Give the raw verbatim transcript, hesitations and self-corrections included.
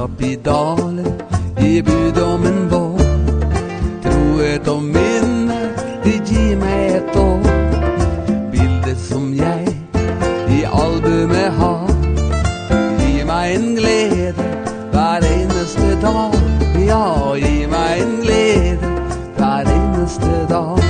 opp i dalen, gi bud om en vår. Troet og minne, de gir meg et år. Bildet som jeg i albumet har, gi meg en glede hver eneste dag. Ja, gi meg en glede hver eneste dag.